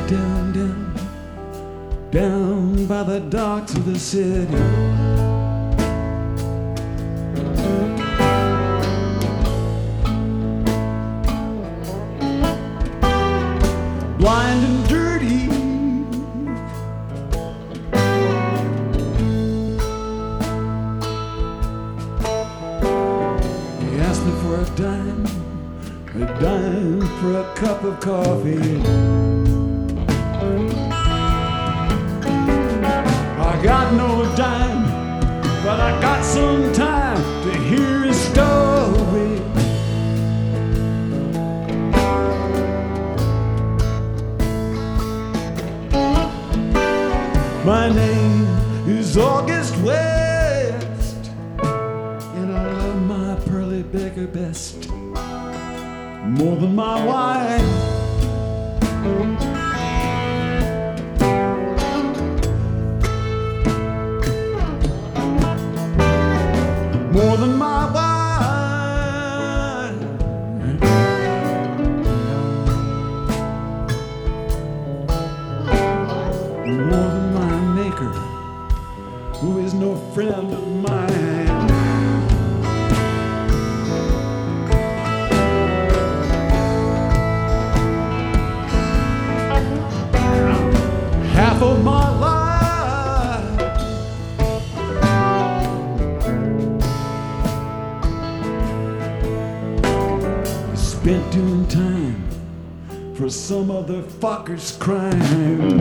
down, down, down by the docks of the city. Blind and dirty, he asked me for a dime for a cup of coffee. I got no dime, but I got some time to hear his story. My name is August West, and I love my Pearly Baker best, more than my wife. More than my wife. More than my maker, who is no friend of mine. Half of my life spent doing time for some other fucker's crime.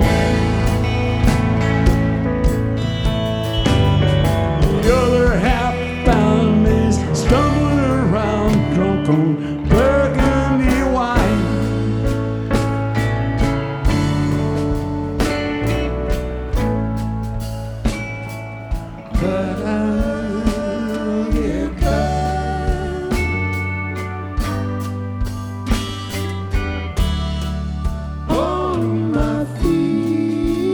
The other half found me stumbling around drunk on burgundy wine. But I'll get back on my feet.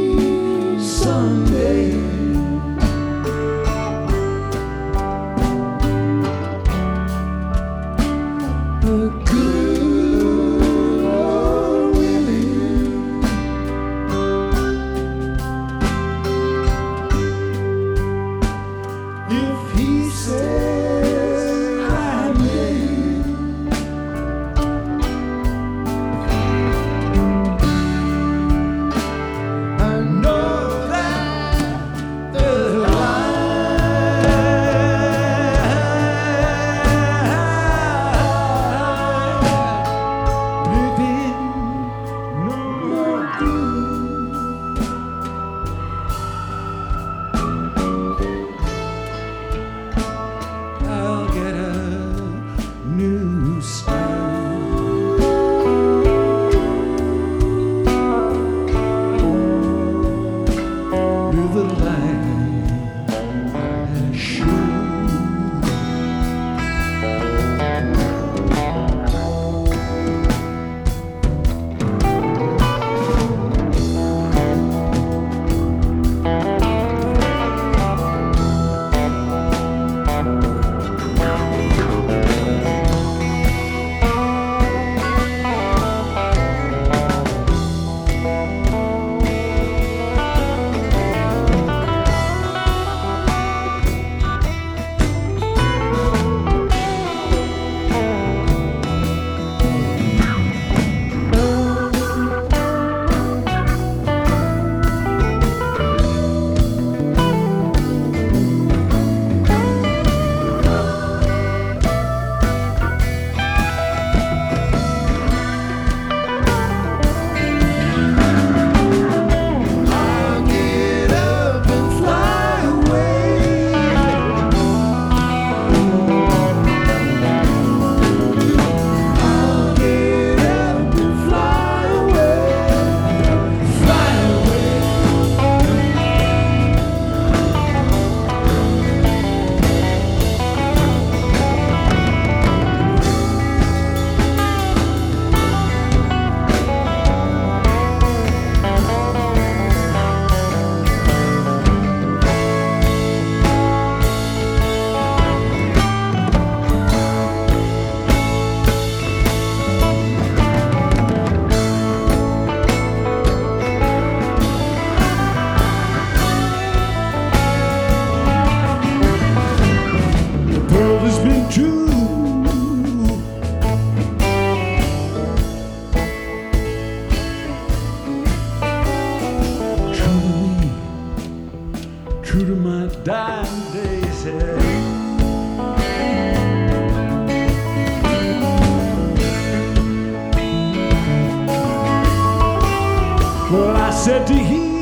said to him,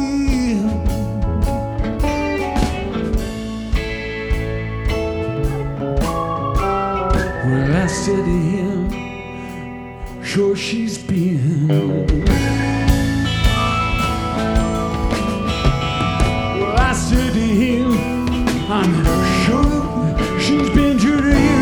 well, I said to him, sure she's been. Well, I said to him, I'm sure she's been true to you.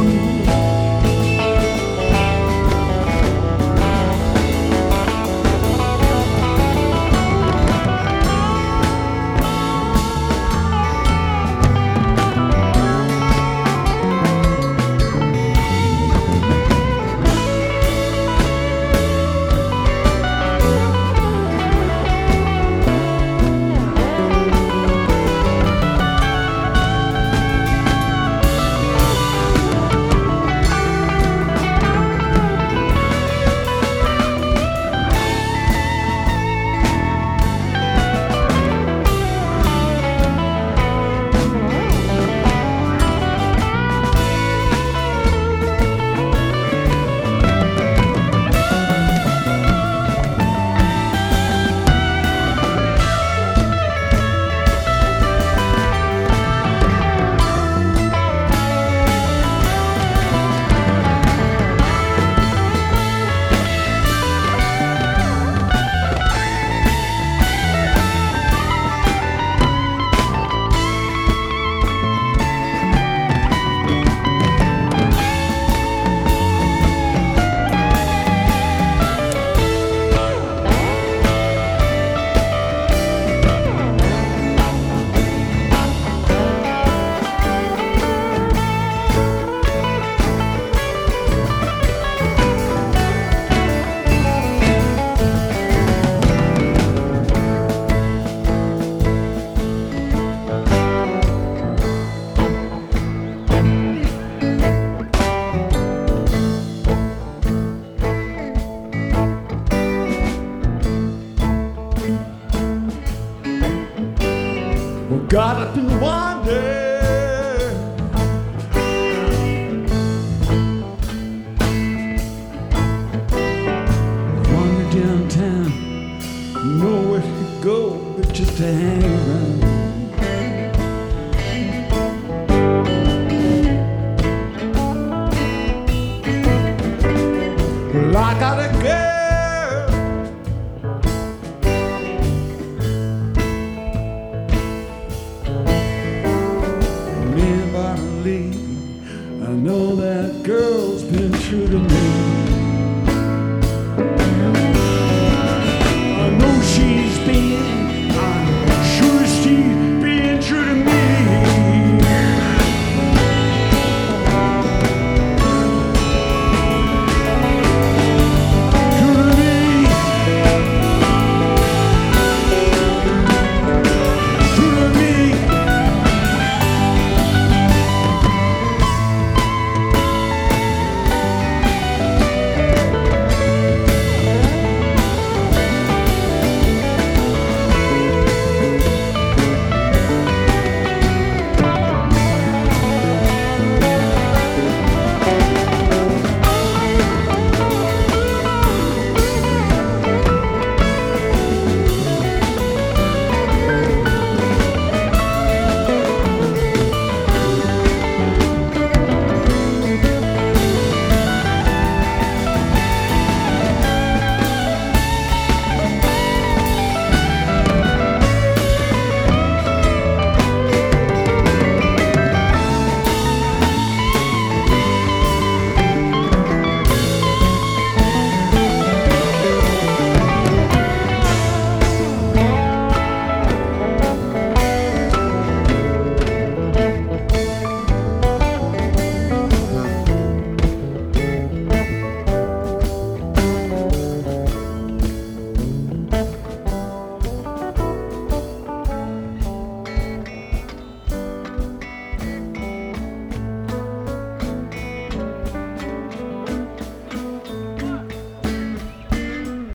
Got up in one day, wandered downtown, nowhere to go but just to hang around. Well, I got a girl